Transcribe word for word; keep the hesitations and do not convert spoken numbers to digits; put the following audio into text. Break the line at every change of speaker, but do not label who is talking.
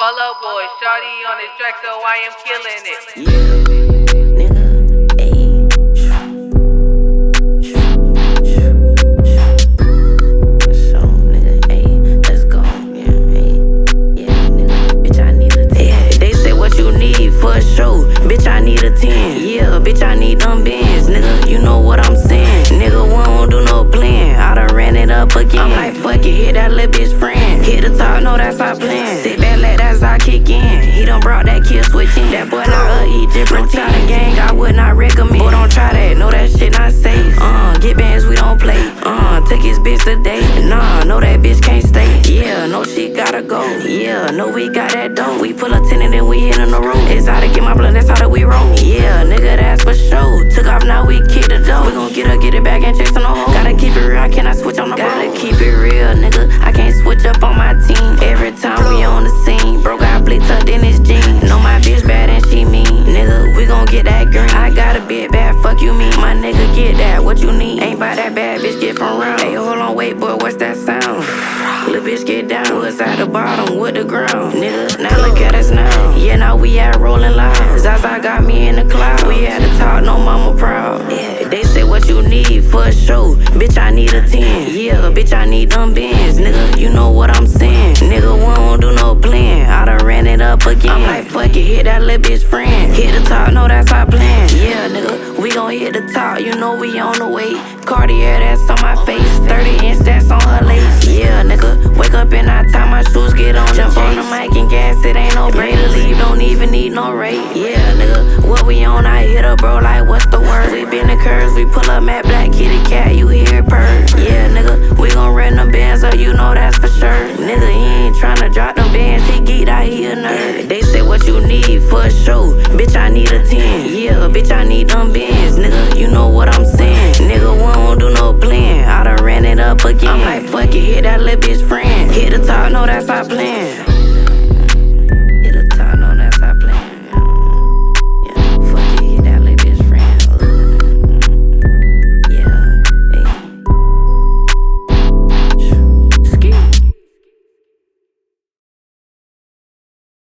Follow boy, shawty on this track, so I am killing it.
Yeah, nigga, ayy. So, nigga, ayy, let's go. Yeah, ayy. Yeah, nigga, bitch, I need a ten. Yeah, they say what you need for a show. Bitch, I need a ten. Yeah, bitch, I need them bands. Nigga, you know what I'm saying. Nigga, we don't do no plan. I done ran it up again. I'm like, fuck it, hit that little bitch friend. Hit the top, no, that's our plan. Sit back, let that I kick in. He done brought that kill switch in. That boy not a Egyptian try the gang, I would not recommend. Boy, don't try that, know that shit not safe. Uh, get bands, we don't play. Uh, took his bitch today. Nah, know that bitch can't stay. Yeah, no shit gotta go. Yeah, know we got that dough. We pull a ten and then we hit on the road. It's how to get my blood, that's how that we roll. Yeah, nigga, that's for sure. Took off, now we kick the door. We gon' get her, get it back and chase on the hole. Gotta keep it real, I cannot switch on the road. Gotta keep it real, nigga. I can't switch up on my team. Every time we on the scene, bro got blitzed tucked in his jeans. Know my bitch bad and she mean. Nigga, we gon' get that green. I got a bit bad, fuck you mean. My nigga, get that, what you need. Ain't by that bad bitch, get from round. Hey, hold on, wait, boy, what's that sound? Little bitch, get down. Was at the bottom with the ground. Nigga, now look at us now. Yeah, now we at rolling loud. Zaza got me in the cloud. We had to talk, no mama proud. Yeah, they say what you need for a show. Bitch, I need a ten. Yeah, bitch, I need them bands. Nigga, you know what I'm saying. Nigga, we don't do no plan. I done ran it up again. I'm like, fuck it, hit that little bitch friend. Hit the top, no, that's our plan. Yeah, nigga, we gon' hit the top. You know we on the way. Cartier, that's on my face. thirty inch, that's on her lace. Yeah, nigga, wake up and I tie my shoes, get on Jump on the mic and gas, it ain't no break to leave, don't even need no rate. Yeah, nigga, what we on, I hit her, bro, like what's the word? We been the curves, we pull up Matt Black, kitty cat, you hear it purr. Yeah, nigga, we gon' run them bands up, you know that's for sure. Nigga, he ain't tryna drop them bands, he geeked out, he a nerd. They say what you need for a show, bitch, I need a ten. Yeah, bitch, I need them bands, nigga, you know what I'm saying. Nigga, we don't do no plan, I done ran it up again. I'm like, fuck it, hit that little bitch friend. Hit the top, no, that's our plan.